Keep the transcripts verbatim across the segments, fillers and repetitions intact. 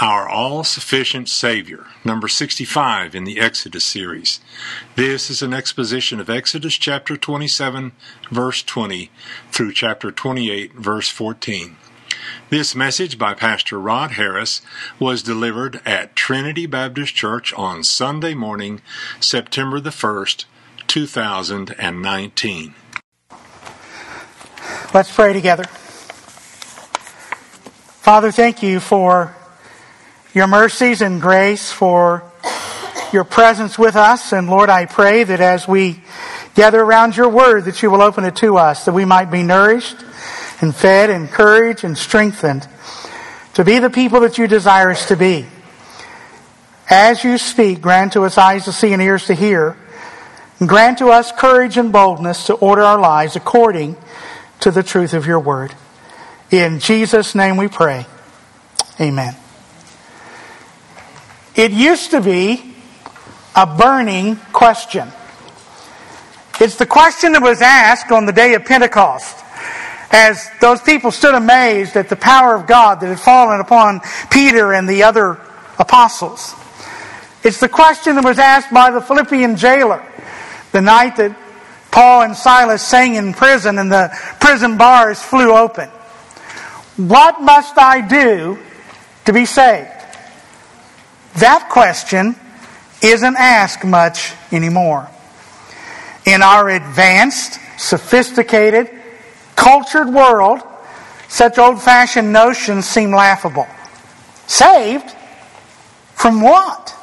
Our All-Sufficient Savior, number sixty-five in the Exodus series. This is an exposition of Exodus chapter twenty-seven, verse twenty, through chapter twenty-eight, verse fourteen. This message by Pastor Rod Harris was delivered at Trinity Baptist Church on Sunday morning, September the first, two thousand nineteen. Let's pray together. Father, thank you for your mercies and grace, for your presence with us. And Lord, I pray that as we gather around your word, that you will open it to us, that we might be nourished and fed, encouraged and strengthened to be the people that you desire us to be. As you speak, grant to us eyes to see and ears to hear, and grant to us courage and boldness to order our lives according to the truth of your word. In Jesus' name we pray. Amen. It used to be a burning question. It's the question that was asked on the day of Pentecost, as those people stood amazed at the power of God that had fallen upon Peter and the other apostles. It's the question that was asked by the Philippian jailer the night that Paul and Silas sang in prison and the prison bars flew open. What must I do to be saved? That question isn't asked much anymore. In our advanced, sophisticated, cultured world, such old-fashioned notions seem laughable. Saved? From what?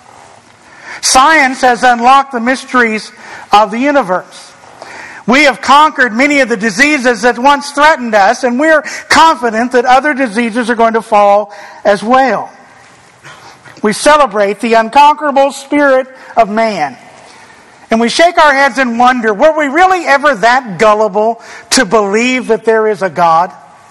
Science has unlocked the mysteries of the universe. We have conquered many of the diseases that once threatened us, and we're confident that other diseases are going to fall as well. We celebrate the unconquerable spirit of man. And we shake our heads and wonder, were we really ever that gullible to believe that there is a God?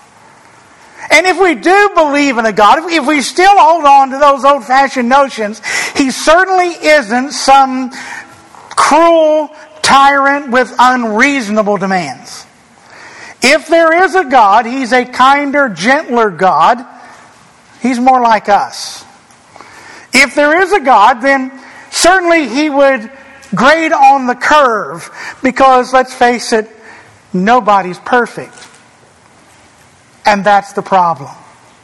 And if we do believe in a God, if we still hold on to those old-fashioned notions, He certainly isn't some cruel tyrant with unreasonable demands. If there is a God, He's a kinder, gentler God. He's more like us. If there is a God, then certainly He would grade on the curve, because let's face it, nobody's perfect. And that's the problem.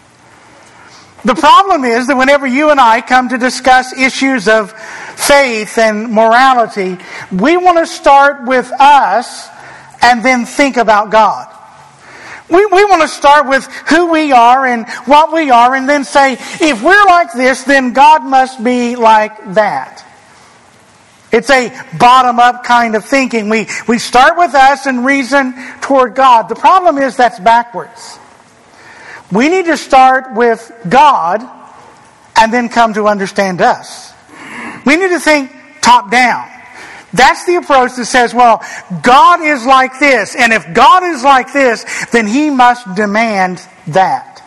The problem is that whenever you and I come to discuss issues of faith and morality, we want to start with us and then think about God. We, we want to start with who we are and what we are, and then say, if we're like this, then God must be like that. It's a bottom-up kind of thinking. We, we start with us and reason toward God. The problem is that's backwards. We need to start with God and then come to understand us. We need to think top down. That's the approach that says, well, God is like this, and if God is like this, then He must demand that.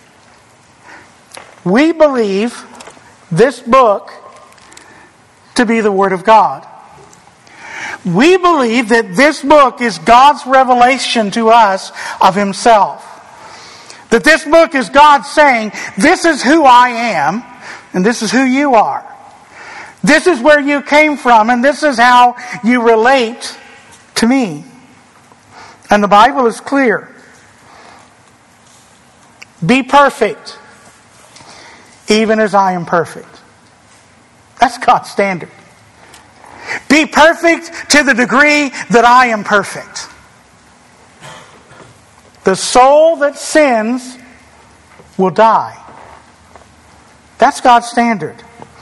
We believe this book to be the Word of God. We believe that this book is God's revelation to us of Himself. That this book is God saying, this is who I am, and this is who you are. This is where you came from, and this is how you relate to me. And the Bible is clear. Be perfect, even as I am perfect. That's God's standard. Be perfect to the degree that I am perfect. The soul that sins will die. That's God's standard.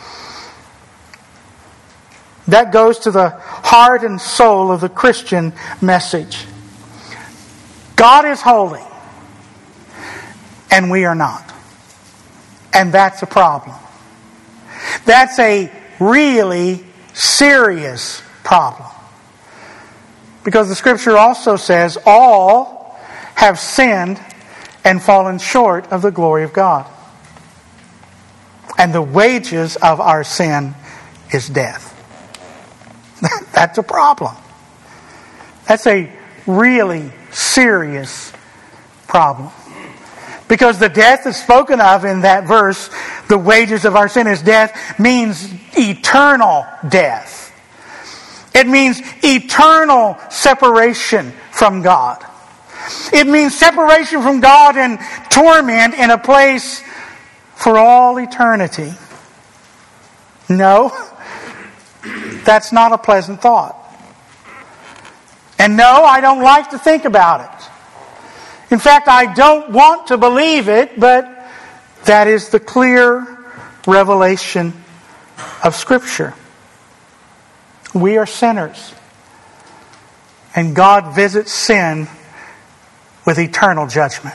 That goes to the heart and soul of the Christian message. God is holy, and we are not. And that's a problem. That's a really serious problem. Because the Scripture also says, all have sinned and fallen short of the glory of God. And the wages of our sin is death. That's a problem. That's a really serious problem. Because the death that's spoken of in that verse, the wages of our sin is death, means eternal death. It means eternal separation from God. It means separation from God and torment in a place for all eternity. No, that's not a pleasant thought. And no, I don't like to think about it. In fact, I don't want to believe it, but that is the clear revelation of Scripture. We are sinners, and God visits sin with eternal judgment.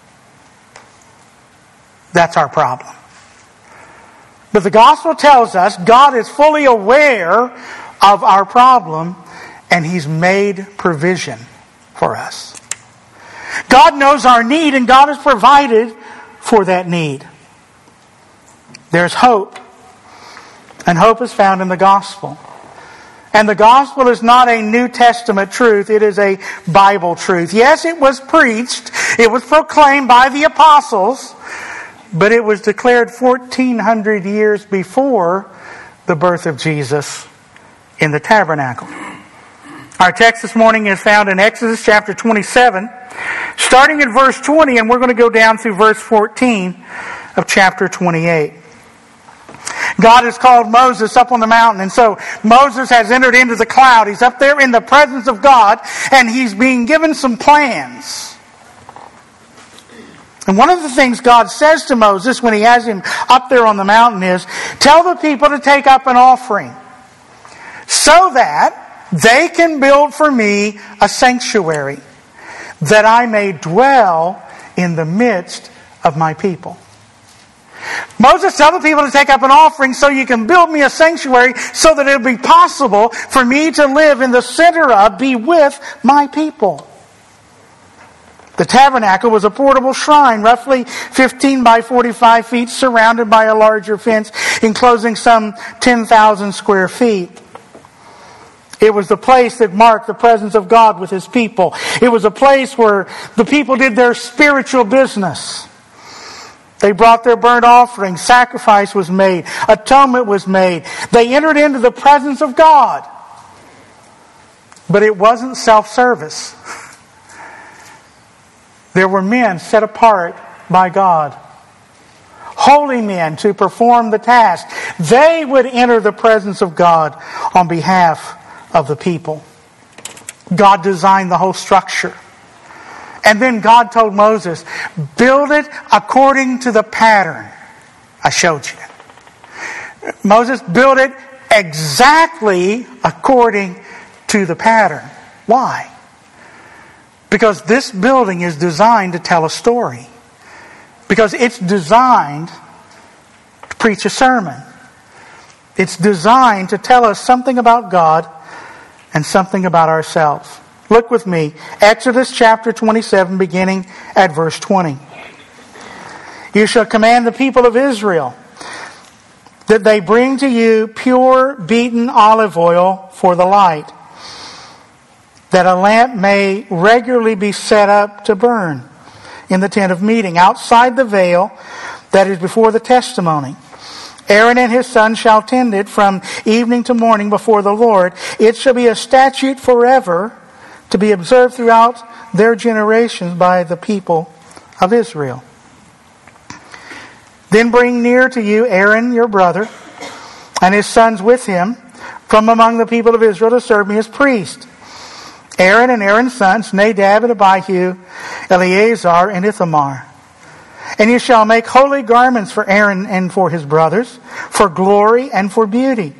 That's our problem. But the gospel tells us God is fully aware of our problem, and He's made provision for us. God knows our need, and God has provided for that need. There's hope, and hope is found in the gospel. And the gospel is not a New Testament truth, it is a Bible truth. Yes, it was preached, it was proclaimed by the apostles, but it was declared fourteen hundred years before the birth of Jesus in the tabernacle. Our text this morning is found in Exodus chapter twenty-seven, starting in verse twenty, and we're going to go down through verse fourteen of chapter twenty-eight. God has called Moses up on the mountain, and so Moses has entered into the cloud. He's up there in the presence of God, and he's being given some plans. And one of the things God says to Moses when he has him up there on the mountain is, tell the people to take up an offering so that they can build for me a sanctuary, that I may dwell in the midst of my people. Moses, tell the people to take up an offering so you can build me a sanctuary so that it'll be possible for me to live in the center of, be with my people. The tabernacle was a portable shrine, roughly fifteen by forty-five feet, surrounded by a larger fence, enclosing some ten thousand square feet. It was the place that marked the presence of God with His people. It was a place where the people did their spiritual business. They brought their burnt offering, sacrifice was made, atonement was made. They entered into the presence of God. But it wasn't self-service. There were men set apart by God, holy men to perform the task. They would enter the presence of God on behalf of the people. God designed the whole structure. And then God told Moses, build it according to the pattern I showed you. Moses, build it exactly according to the pattern. Why? Because this building is designed to tell a story. Because it's designed to preach a sermon. It's designed to tell us something about God and something about ourselves. Look with me, Exodus chapter twenty-seven, beginning at verse twenty. You shall command the people of Israel that they bring to you pure beaten olive oil for the light, that a lamp may regularly be set up to burn in the tent of meeting, outside the veil that is before the testimony. Aaron and his sons shall tend it from evening to morning before the Lord. It shall be a statute forever, to be observed throughout their generations by the people of Israel. Then bring near to you Aaron your brother, and his sons with him, from among the people of Israel, to serve me as priest. Aaron and Aaron's sons, Nadab and Abihu, Eleazar and Ithamar. And you shall make holy garments for Aaron and for his brothers, for glory and for beauty.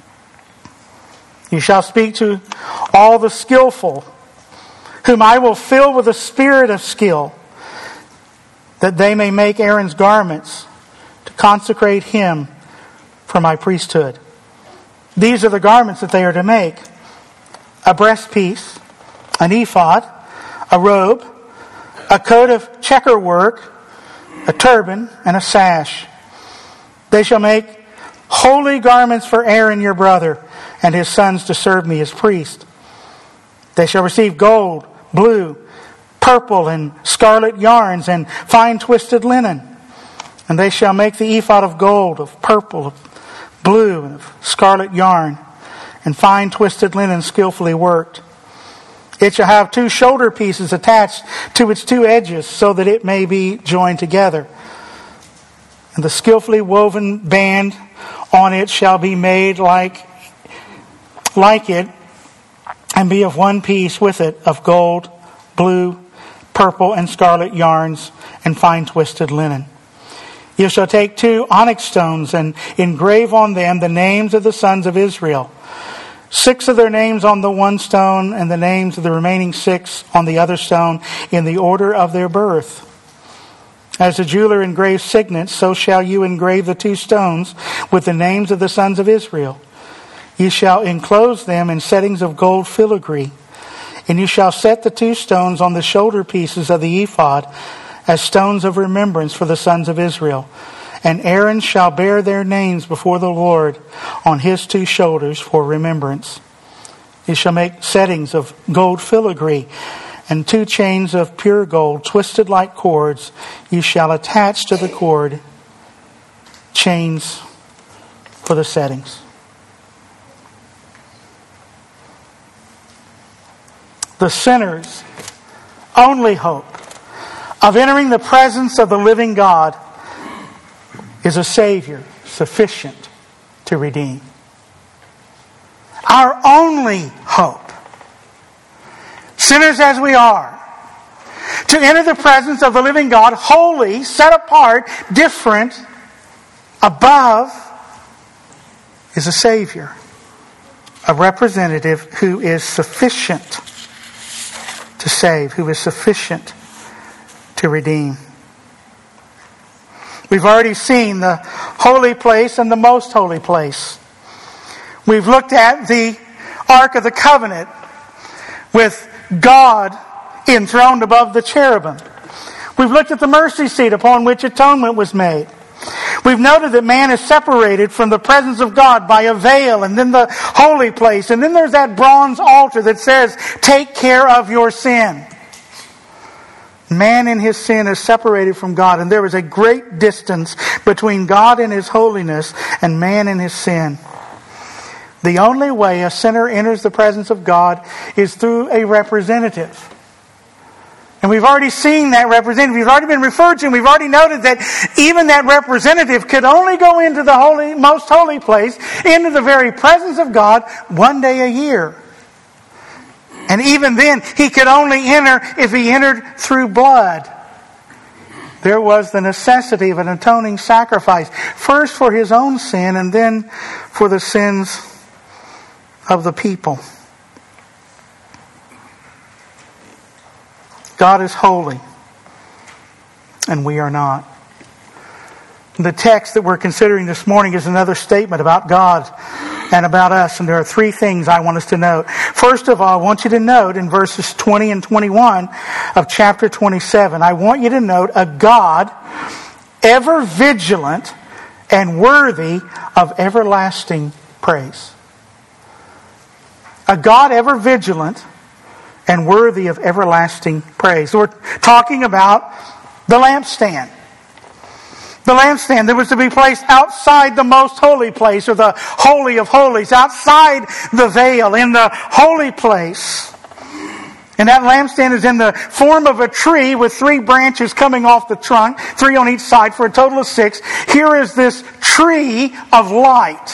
You shall speak to all the skillful, whom I will fill with a spirit of skill, that they may make Aaron's garments to consecrate him for my priesthood. These are the garments that they are to make: a breastpiece, an ephod, a robe, a coat of checker work, a turban, and a sash. They shall make holy garments for Aaron your brother and his sons to serve me as priest. They shall receive gold, blue, purple and scarlet yarns, and fine twisted linen. And they shall make the ephod of gold, of purple, of blue, and of scarlet yarn, and fine twisted linen skillfully worked. It shall have two shoulder pieces attached to its two edges, so that it may be joined together. And the skillfully woven band on it shall be made like, like it, and be of one piece with it, of gold, blue, purple, and scarlet yarns, and fine twisted linen. You shall take two onyx stones and engrave on them the names of the sons of Israel. Six of their names on the one stone, and the names of the remaining six on the other stone, in the order of their birth. As the jeweler engraves signets, so shall you engrave the two stones with the names of the sons of Israel. You shall enclose them in settings of gold filigree, and you shall set the two stones on the shoulder pieces of the ephod as stones of remembrance for the sons of Israel. And Aaron shall bear their names before the Lord on his two shoulders for remembrance. You shall make settings of gold filigree, and two chains of pure gold twisted like cords. You shall attach to the cord chains for the settings. The sinner's only hope of entering the presence of the living God is a Savior sufficient to redeem. Our only hope, sinners as we are, to enter the presence of the living God, holy, set apart, different, above, is a Savior, a representative who is sufficient to save, who is sufficient to redeem. We've already seen the holy place and the most holy place. We've looked at the Ark of the Covenant with God enthroned above the cherubim. We've looked at the mercy seat upon which atonement was made. We've noted that man is separated from the presence of God by a veil, and then the holy place. And then there's that bronze altar that says, take care of your sin. Man in his sin is separated from God, and there is a great distance between God and his holiness and man in his sin. The only way a sinner enters the presence of God is through a representative. And we've already seen that representative. We've already been referred to, and we've already noted that even that representative could only go into the holy, most holy place, into the very presence of God, one day a year. And even then, he could only enter if he entered through blood. There was the necessity of an atoning sacrifice, first for his own sin and then for the sins of the people. God is holy, and we are not. The text that we're considering this morning is another statement about God and about us, and there are three things I want us to note. First of all, I want you to note in verses twenty and twenty-one of chapter twenty-seven, I want you to note a God ever vigilant and worthy of everlasting praise. A God ever vigilant and worthy of everlasting praise. So we're talking about the lampstand. The lampstand that was to be placed outside the most holy place, or the holy of holies, outside the veil, in the holy place. And that lampstand is in the form of a tree with three branches coming off the trunk, three on each side for a total of six. Here is this tree of light.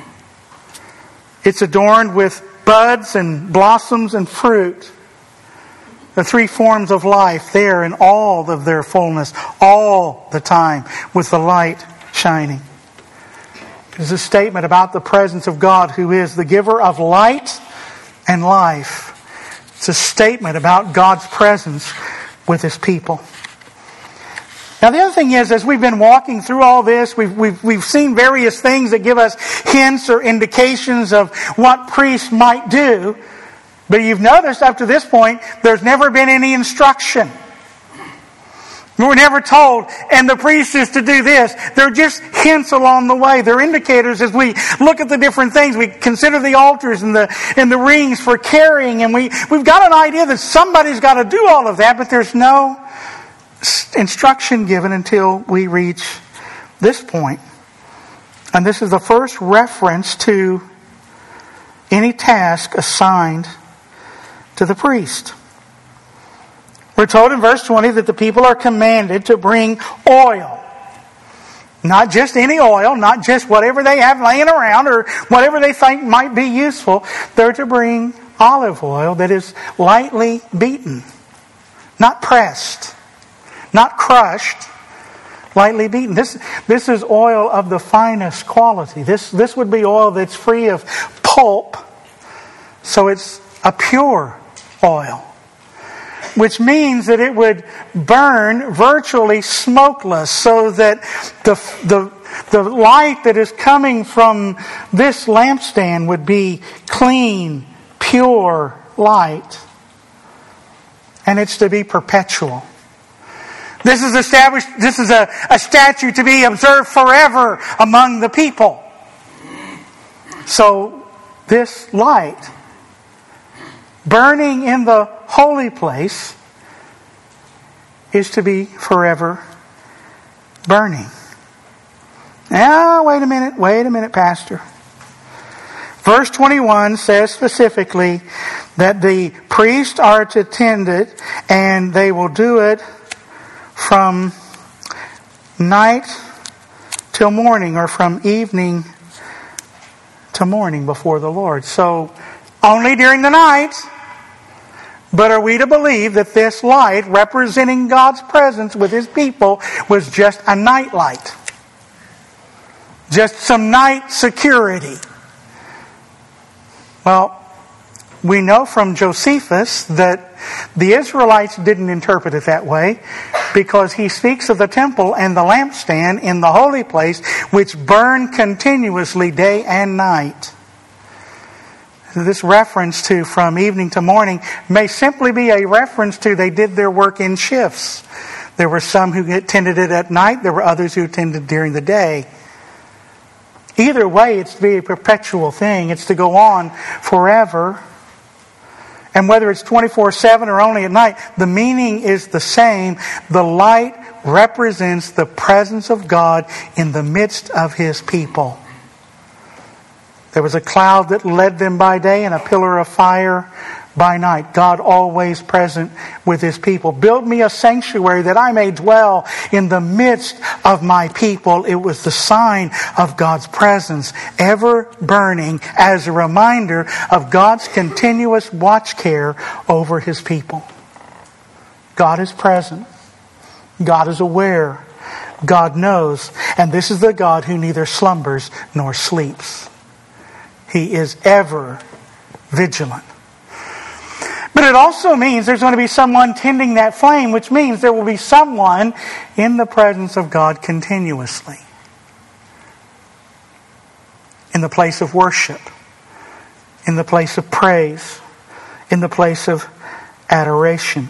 It's adorned with buds and blossoms and fruit. The three forms of life there in all of their fullness, all the time, with the light shining. It's a statement about the presence of God, who is the giver of light and life. It's a statement about God's presence with his people. Now the other thing is, as we've been walking through all this, we've, we've, we've seen various things that give us hints or indications of what priests might do. But you've noticed up to this point, there's never been any instruction. We're never told, and the priest is to do this. They're just hints along the way. They're indicators as we look at the different things. We consider the altars and the and the rings for carrying, and we, we've got an idea that somebody's got to do all of that, but there's no instruction given until we reach this point. And this is the first reference to any task assigned to the priest. We're told in verse twenty that the people are commanded to bring oil. Not just any oil, not just whatever they have laying around or whatever they think might be useful. They're to bring olive oil that is lightly beaten, not pressed, not crushed, lightly beaten. This, this is oil of the finest quality. This, this would be oil that's free of pulp, so it's a pure oil. Which means that it would burn virtually smokeless, so that the, the, the light that is coming from this lampstand would be clean, pure light. And it's to be perpetual. This is established, this is a, a statute to be observed forever among the people. So this light, burning in the holy place, is to be forever burning. Now, wait a minute, wait a minute, Pastor. Verse twenty-one says specifically that the priests are to tend it, and they will do it from night till morning, or from evening to morning before the Lord. So, only during the night. But are we to believe that this light, representing God's presence with His people, was just a night light? Just some night security? Well, we know from Josephus that the Israelites didn't interpret it that way, because he speaks of the temple and the lampstand in the holy place, which burn continuously day and night. This reference to from evening to morning may simply be a reference to they did their work in shifts. There were some who attended it at night. There were others who attended during the day. Either way, it's to be a perpetual thing. It's to go on forever. And whether it's twenty-four seven or only at night, the meaning is the same. The light represents the presence of God in the midst of His people. There was a cloud that led them by day and a pillar of fire by night. God always present with His people. Build me a sanctuary that I may dwell in the midst of my people. It was the sign of God's presence, ever burning, as a reminder of God's continuous watch care over His people. God is present. God is aware. God knows. And this is the God who neither slumbers nor sleeps. He is ever vigilant. But it also means there's going to be someone tending that flame, which means there will be someone in the presence of God continuously. In the place of worship, in the place of praise, in the place of adoration.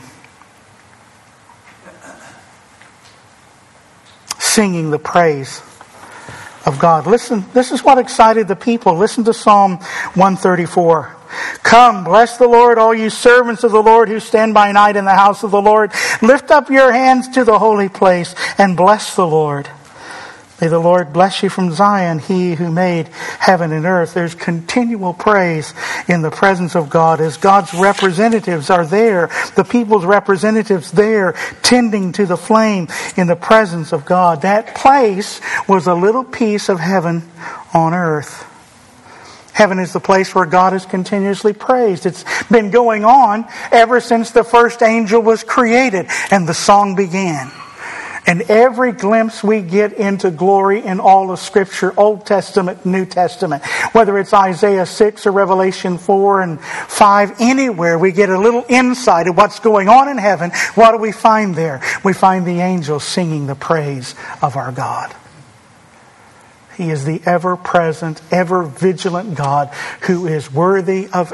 Singing the praise of God. Listen, this is what excited the people. Listen to Psalm one thirty-four. Come, bless the Lord, all you servants of the Lord who stand by night in the house of the Lord. Lift up your hands to the holy place and bless the Lord. May the Lord bless you from Zion, He who made heaven and earth. There's continual praise in the presence of God as God's representatives are there, the people's representatives there, tending to the flame in the presence of God. That place was a little piece of heaven on earth. Heaven is the place where God is continuously praised. It's been going on ever since the first angel was created and the song began. And every glimpse we get into glory in all of Scripture, Old Testament, New Testament, whether it's Isaiah six or Revelation four and five, anywhere we get a little insight of what's going on in heaven, what do we find there? We find the angels singing the praise of our God. He is the ever-present, ever-vigilant God who is worthy of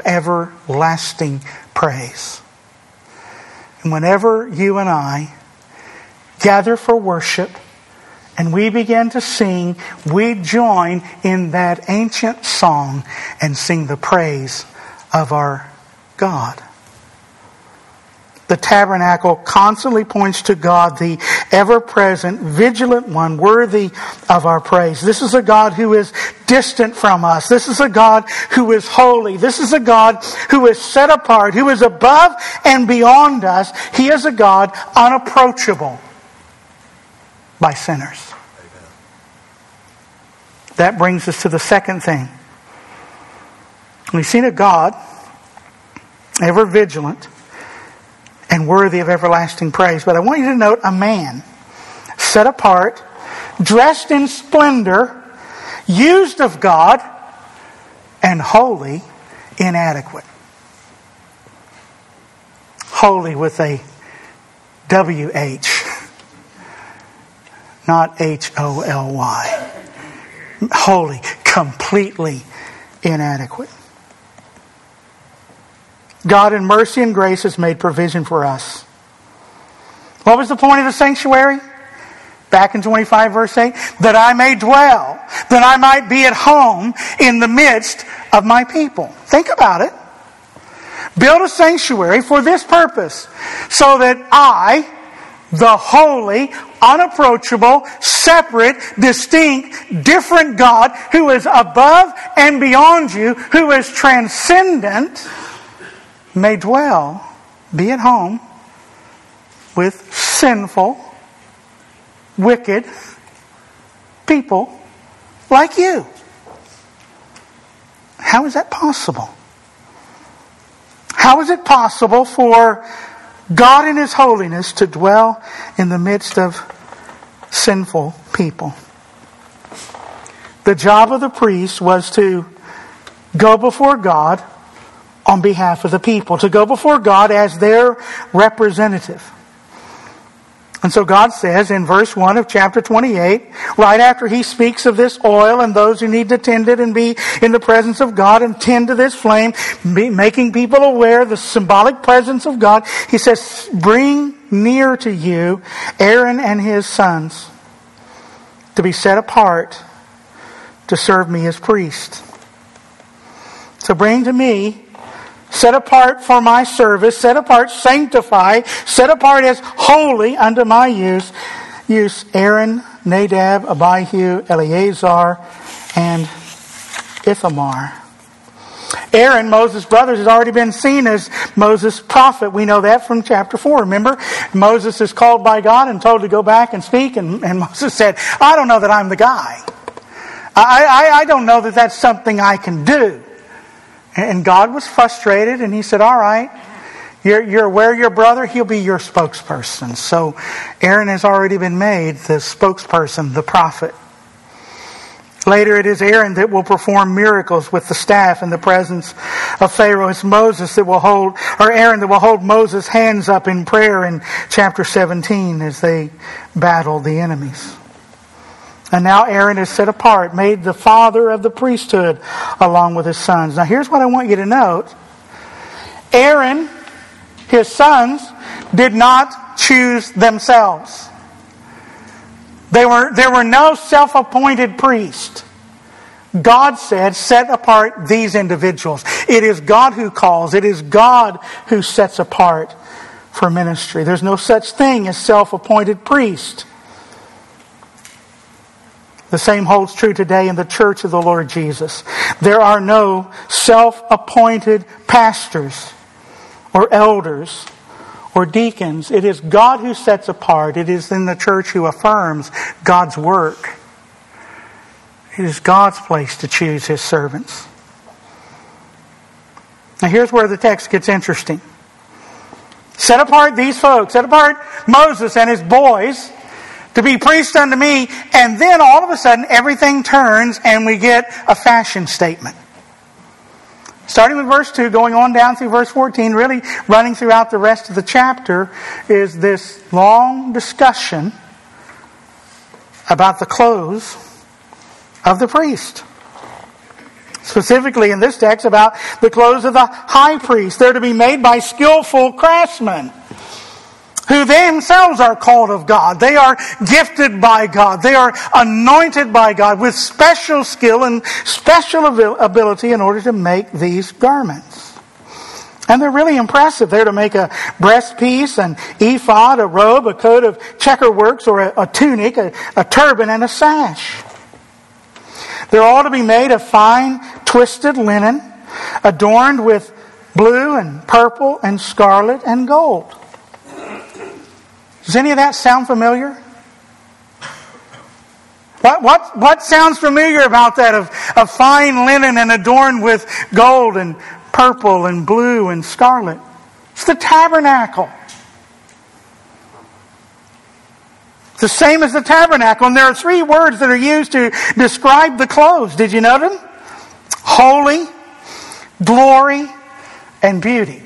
everlasting praise. And whenever you and I gather for worship, and we begin to sing, we join in that ancient song and sing the praise of our God. The tabernacle constantly points to God, the ever-present, vigilant one, worthy of our praise. This is a God who is distant from us. This is a God who is holy. This is a God who is set apart, who is above and beyond us. He is a God unapproachable by sinners. That brings us to the second thing. We've seen a God ever vigilant and worthy of everlasting praise. But I want you to note a man set apart, dressed in splendor, used of God, and wholly inadequate. Holy with a W H, not H O L Y. Holy, completely inadequate. God in mercy and grace has made provision for us. What was the point of the sanctuary? Back in twenty-five verse eight. That I may dwell, that I might be at home in the midst of my people. Think about it. Build a sanctuary for this purpose. So that I, the holy, unapproachable, separate, distinct, different God who is above and beyond you, who is transcendent, may dwell, be at home with sinful, wicked people like you. How is that possible? How is it possible for God in His holiness to dwell in the midst of sinful people? The job of the priest was to go before God on behalf of the people, to go before God as their representative. And so God says in verse one of chapter twenty-eight, right after He speaks of this oil and those who need to tend it and be in the presence of God and tend to this flame, making people aware of the symbolic presence of God, He says, bring near to you Aaron and his sons to be set apart to serve me as priest. So bring to me, set apart for my service, set apart, sanctify, set apart as holy unto my use, use Aaron, Nadab, Abihu, Eleazar, and Ithamar. Aaron, Moses' brother, has already been seen as Moses' prophet. We know that from chapter four. Remember, Moses is called by God and told to go back and speak, and, and Moses said, I don't know that I'm the guy. I, I, I don't know that that's something I can do. And God was frustrated, and He said, all right, you're, you're aware of your brother, he'll be your spokesperson. So Aaron has already been made the spokesperson, the prophet. Later it is Aaron that will perform miracles with the staff in the presence of Pharaoh. It's Moses that will hold, or Aaron that will hold Moses' hands up in prayer in chapter seventeen as they battle the enemies. And now Aaron is set apart, made the father of the priesthood along with his sons. Now here's what I want you to note. Aaron, his sons, did not choose themselves. They were, there were no self-appointed priests. God said, set apart these individuals. It is God who calls. It is God who sets apart for ministry. There's no such thing as self-appointed priest. The same holds true today in the church of the Lord Jesus. There are no self-appointed pastors or elders or deacons. It is God who sets apart. It is in the church who affirms God's work. It is God's place to choose His servants. Now here's where the text gets interesting. Set apart these folks. Set apart Moses and his boys to be priests unto me, and then all of a sudden everything turns and we get a fashion statement. Starting with verse two, going on down through verse fourteen, really running throughout the rest of the chapter, is this long discussion about the clothes of the priest. Specifically in this text about the clothes of the high priest. They're to be made by skillful craftsmen. who themselves are called of God. They are gifted by God. They are anointed by God with special skill and special ability in order to make these garments. And they're really impressive. They're to make a breastpiece, an ephod, a robe, a coat of checkerworks, or a, a tunic, a, a turban, and a sash. They're all to be made of fine, twisted linen, adorned with blue and purple and scarlet and gold. Does any of that sound familiar? What what what sounds familiar about that of, of fine linen and adorned with gold and purple and blue and scarlet? It's the tabernacle. It's the same as the tabernacle. And there are three words that are used to describe the clothes. Did you know them? Holy, glory, and beauty.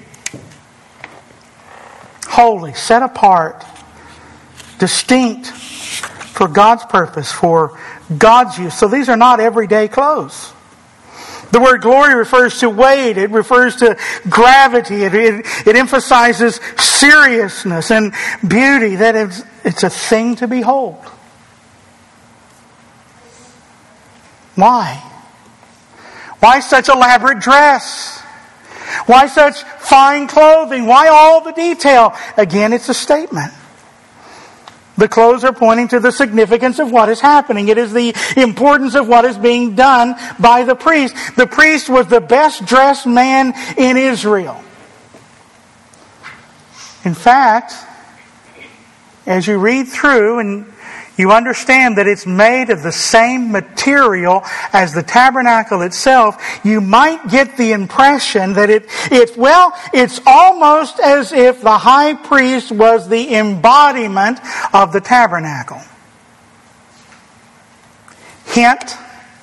Holy, set apart, distinct for God's purpose, for God's use. So these are not everyday clothes. The word glory refers to weight. It refers to gravity. It, it, it emphasizes seriousness and beauty. That it's, it's a thing to behold. Why? Why such elaborate dress? Why such fine clothing? Why all the detail? Again, it's a statement. The clothes are pointing to the significance of what is happening. It is the importance of what is being done by the priest. The priest was the best dressed man in Israel. In fact, as you read through and you understand that it's made of the same material as the tabernacle itself, you might get the impression that it, it, well, it's almost as if the high priest was the embodiment of the tabernacle. Hint,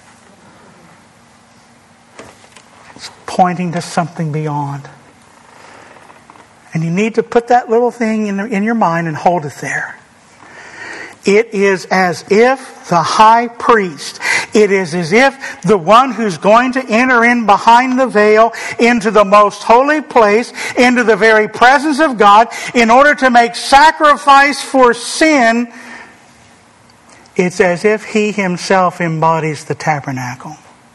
it's pointing to something beyond. And you need to put that little thing in, in your mind and hold it there. It is as if the high priest, it is as if the one who's going to enter in behind the veil into the most holy place, into the very presence of God, in order to make sacrifice for sin, it's as if he himself embodies the tabernacle.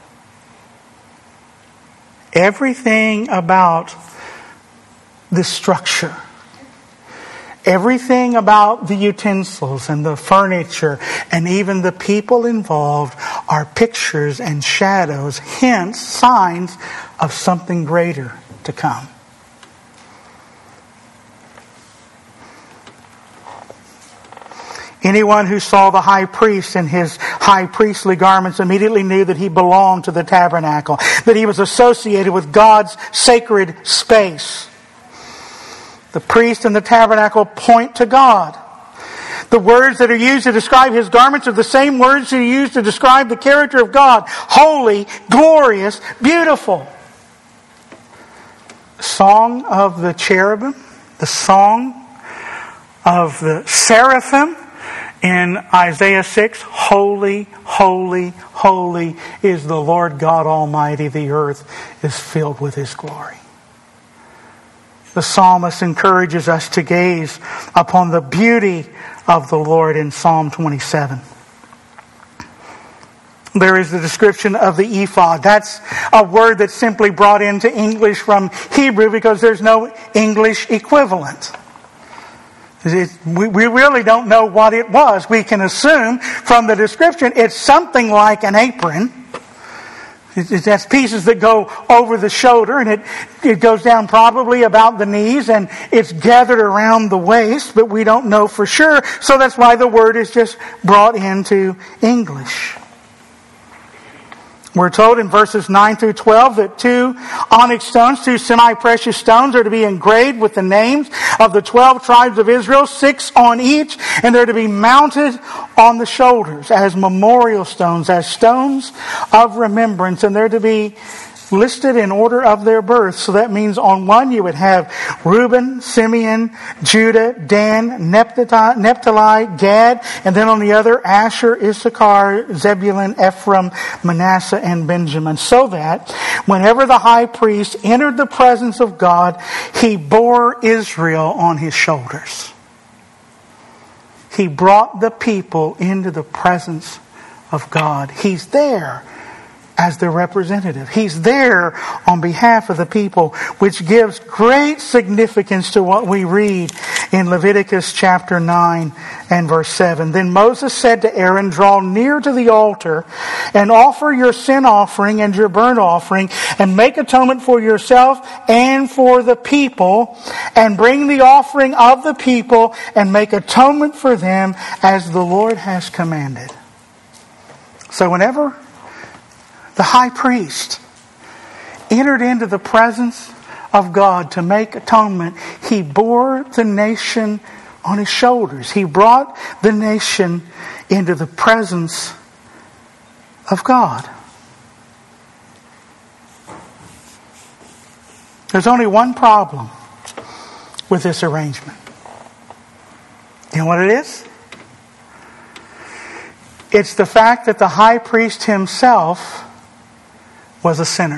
Everything about the structure, everything about the utensils and the furniture and even the people involved are pictures and shadows, hence signs of something greater to come. Anyone who saw the high priest in his high priestly garments immediately knew that he belonged to the tabernacle, that he was associated with God's sacred space. The priest and the tabernacle point to God. The words that are used to describe his garments are the same words that are used to describe the character of God. Holy, glorious, beautiful. The song of the cherubim, the song of the seraphim in Isaiah six, holy, holy, holy is the Lord God Almighty. The earth is filled with His glory. The psalmist encourages us to gaze upon the beauty of the Lord in Psalm twenty-seven. There is the description of the ephod. That's a word that's simply brought into English from Hebrew because there's no English equivalent. We really don't know what it was. We can assume from the description it's something like an apron. It has pieces that go over the shoulder, and it, it goes down probably about the knees, and it's gathered around the waist, but we don't know for sure. So that's why the word is just brought into English. We're told in verses nine through twelve that two onyx stones, two semi-precious stones, are to be engraved with the names of the twelve tribes of Israel, six on each, and they're to be mounted on the shoulders as memorial stones, as stones of remembrance, and they're to be listed in order of their birth. So that means on one you would have Reuben, Simeon, Judah, Dan, Naphtali, Gad, and then on the other Asher, Issachar, Zebulun, Ephraim, Manasseh, and Benjamin. So that whenever the high priest entered the presence of God, he bore Israel on his shoulders. He brought the people into the presence of God. He's there as their representative. He's there on behalf of the people, which gives great significance to what we read in Leviticus chapter nine and verse seven. Then Moses said to Aaron, "Draw near to the altar and offer your sin offering and your burnt offering, and make atonement for yourself and for the people, and bring the offering of the people and make atonement for them as the Lord has commanded." So whenever the high priest entered into the presence of God to make atonement, he bore the nation on his shoulders. He brought the nation into the presence of God. There's only one problem with this arrangement. You know what it is? It's the fact that the high priest himself was a sinner.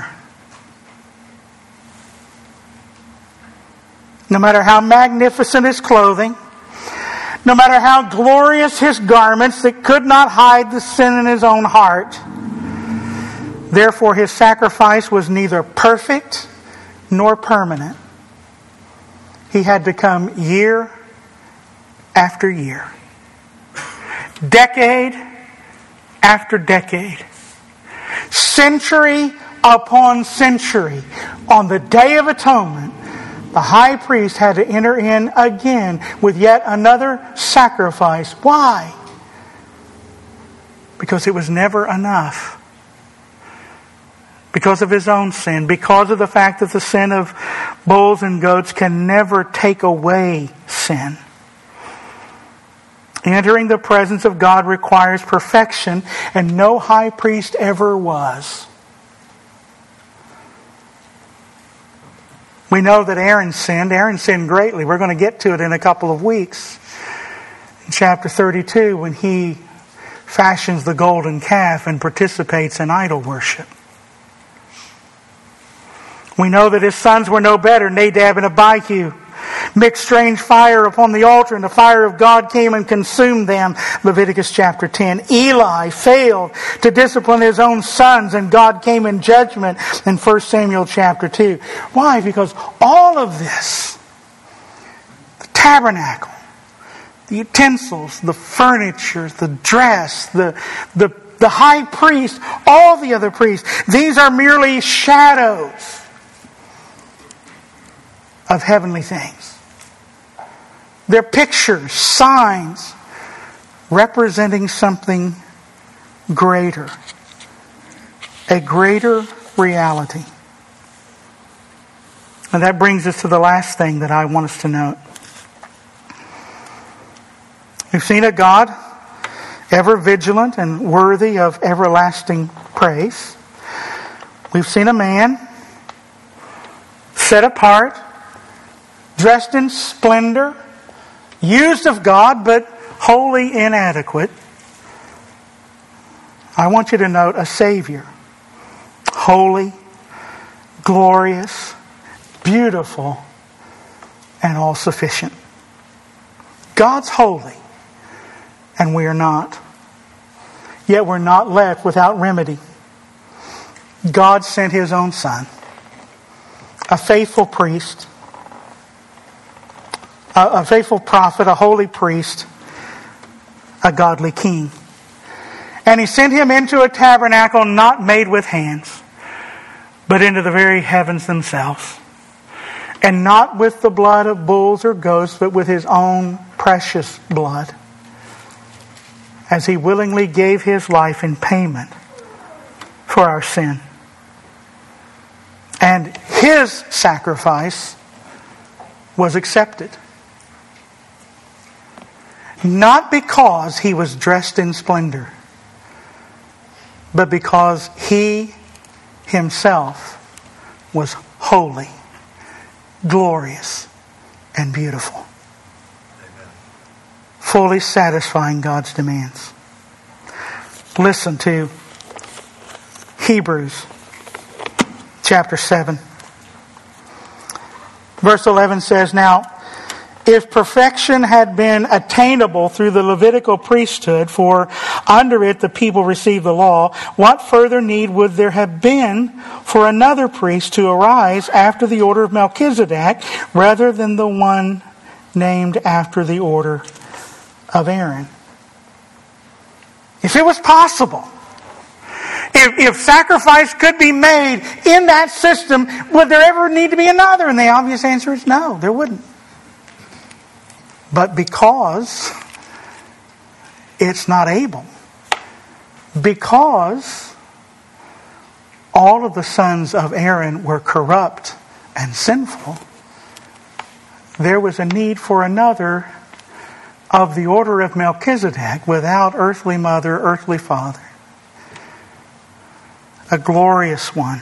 No matter how magnificent his clothing, no matter how glorious his garments that could not hide the sin in his own heart, therefore his sacrifice was neither perfect nor permanent. He had to come year after year, decade after decade, century upon century. On the Day of Atonement, the high priest had to enter in again with yet another sacrifice. Why? Because it was never enough. Because of his own sin. Because of the fact that the sin of bulls and goats can never take away sin. Entering the presence of God requires perfection, and no high priest ever was. We know that Aaron sinned. Aaron sinned greatly. We're going to get to it in a couple of weeks. In chapter thirty-two, when he fashions the golden calf and participates in idol worship. We know that his sons were no better. Nadab and Abihu mixed strange fire upon the altar, and the fire of God came and consumed them. Leviticus chapter ten. Eli failed to discipline his own sons, and God came in judgment in First Samuel chapter two. Why? Because all of this, the tabernacle, the utensils, the furniture, the dress, the, the, the high priest, all the other priests, these are merely shadows of heavenly things. They're pictures, signs, representing something greater. A greater reality. And that brings us to the last thing that I want us to note. We've seen a God ever vigilant and worthy of everlasting praise. We've seen a man set apart, dressed in splendor, used of God, but wholly inadequate. I want you to note a Savior. Holy, glorious, beautiful, and all-sufficient. God's holy, and we are not. Yet we're not left without remedy. God sent His own Son, a faithful priest, a faithful prophet, a holy priest, a godly king. And He sent Him into a tabernacle not made with hands, but into the very heavens themselves. And not with the blood of bulls or goats, but with His own precious blood, as He willingly gave His life in payment for our sin. And His sacrifice was accepted. Not because He was dressed in splendor, but because He Himself was holy, glorious, and beautiful. Amen. Fully satisfying God's demands. Listen to Hebrews chapter seven. Verse eleven says, "Now, if perfection had been attainable through the Levitical priesthood, for under it the people received the law, what further need would there have been for another priest to arise after the order of Melchizedek, rather than the one named after the order of Aaron? If it was possible, if, if sacrifice could be made in that system, would there ever need to be another? And the obvious answer is no, there wouldn't. But because it's not able, because all of the sons of Aaron were corrupt and sinful, there was a need for another of the order of Melchizedek without earthly mother, earthly father. A glorious one.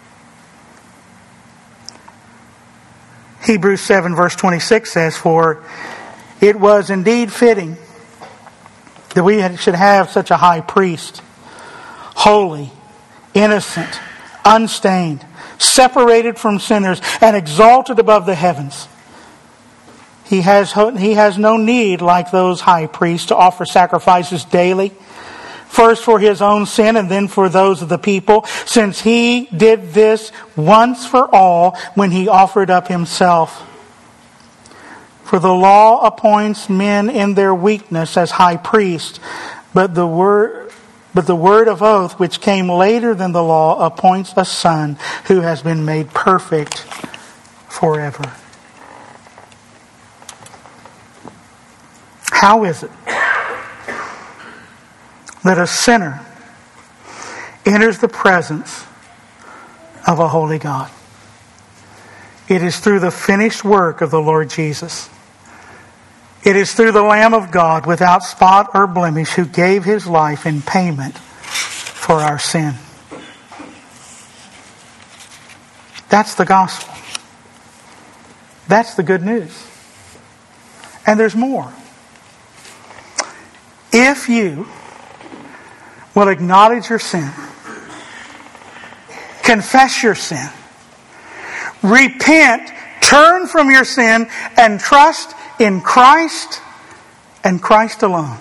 Hebrews seven verse twenty-six says, "For it was indeed fitting that we should have such a high priest, holy, innocent, unstained, separated from sinners, and exalted above the heavens. He has, he has no need, like those high priests, to offer sacrifices daily, first for his own sin and then for those of the people, since he did this once for all when he offered up himself. For the law appoints men in their weakness as high priests, but the word, but the word of oath, which came later than the law, appoints a son who has been made perfect forever." How is it that a sinner enters the presence of a holy God? It is through the finished work of the Lord Jesus. It is through the Lamb of God without spot or blemish, who gave his life in payment for our sin. That's the gospel. That's the good news. And there's more. If you will acknowledge your sin, confess your sin, repent, turn from your sin, and trust in Christ and Christ alone,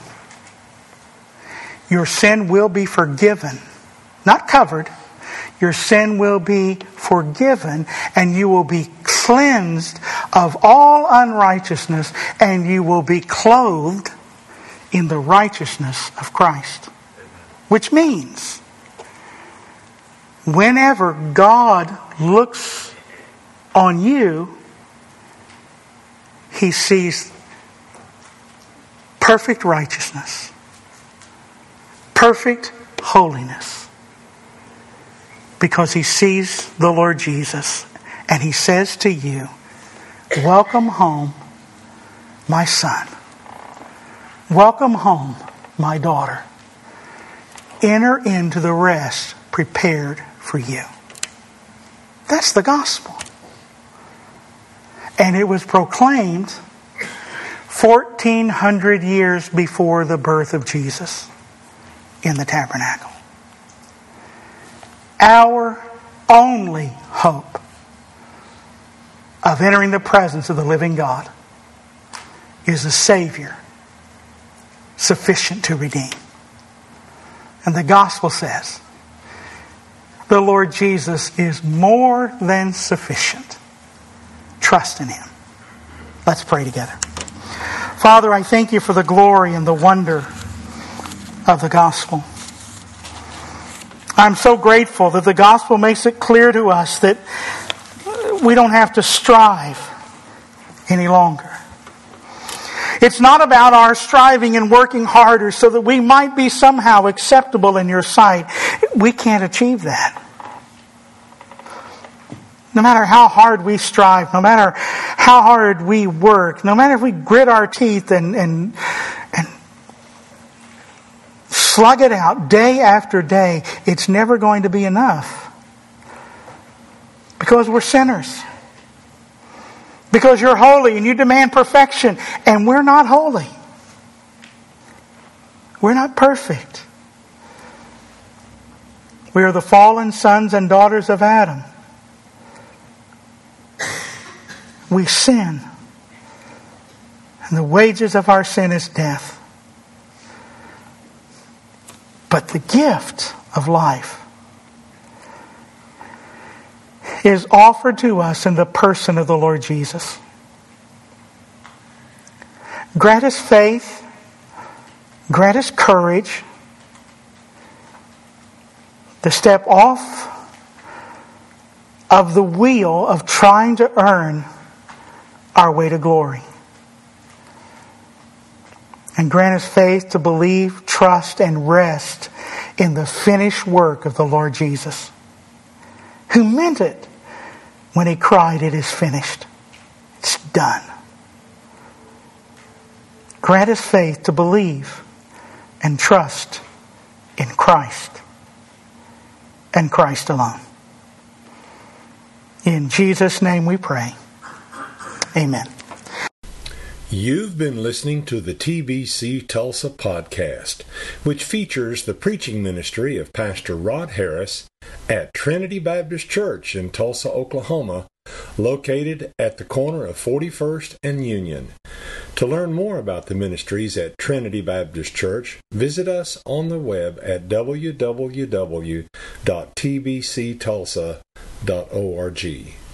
your sin will be forgiven. Not covered. Your sin will be forgiven, and you will be cleansed of all unrighteousness, and you will be clothed in the righteousness of Christ. Which means, whenever God looks on you, He sees perfect righteousness, perfect holiness, because He sees the Lord Jesus, and He says to you, "Welcome home, my son. Welcome home, my daughter. Enter into the rest prepared for you." That's the gospel. And it was proclaimed fourteen hundred years before the birth of Jesus in the tabernacle. Our only hope of entering the presence of the living God is a Savior sufficient to redeem. And the gospel says the Lord Jesus is more than sufficient. Trust in Him. Let's pray together. Father, I thank You for the glory and the wonder of the gospel. I'm so grateful that the gospel makes it clear to us that we don't have to strive any longer. It's not about our striving and working harder so that we might be somehow acceptable in Your sight. We can't achieve that. No matter how hard we strive, no matter how hard we work, no matter if we grit our teeth and, and, and slug it out day after day, it's never going to be enough. Because we're sinners. Because You're holy and You demand perfection, and we're not holy. We're not perfect. We are the fallen sons and daughters of Adam. We sin. And the wages of our sin is death. But the gift of life is offered to us in the person of the Lord Jesus. Grant us faith, grant us courage to step off of the wheel of trying to earn our way to glory. And grant us faith to believe, trust, and rest in the finished work of the Lord Jesus, who meant it when He cried, "It is finished." It's done. Grant us faith to believe and trust in Christ and Christ alone. In Jesus' name we pray. Amen. You've been listening to the T B C Tulsa podcast, which features the preaching ministry of Pastor Rod Harris at Trinity Baptist Church in Tulsa, Oklahoma, located at the corner of forty-first and Union. To learn more about the ministries at Trinity Baptist Church, visit us on the web at w w w dot t b c tulsa dot org.